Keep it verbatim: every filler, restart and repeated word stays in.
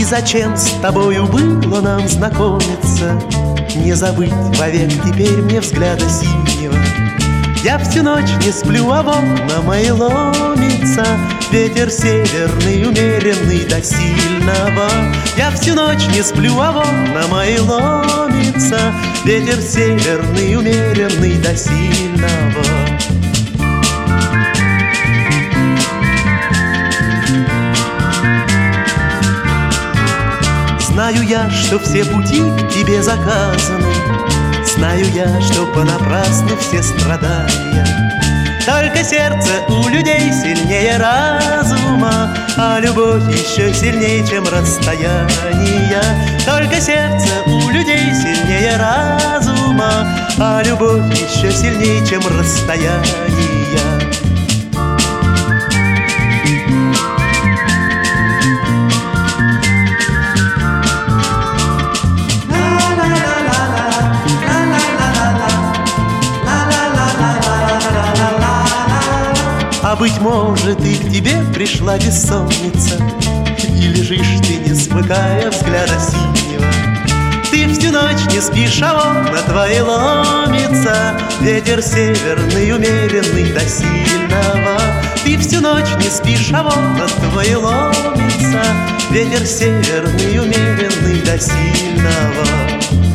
зачем с тобою было нам знакомиться? Не забыть вовек теперь мне взгляда синего. Я всю ночь не сплю, а в окна мои ломится ветер северный, умеренный до сильного. Я всю ночь не сплю, а в окна мои ломится ветер северный, умеренный до сильного. Знаю я, что все пути к тебе заказаны, знаю я, что понапрасну все страдания. Только сердце у людей сильнее разума, а любовь еще сильнее, чем расстояние. Только сердце у людей сильнее разума, а любовь еще сильнее, чем расстояние. А быть может, и к тебе пришла бессонница, и лежишь ты, не смыкая взгляда синего. Ты всю ночь не спишь, а окна твои ломится ветер северный, умеренный до сильного. Ты всю ночь не спишь, а окна твои ломится ветер северный, умеренный до сильного.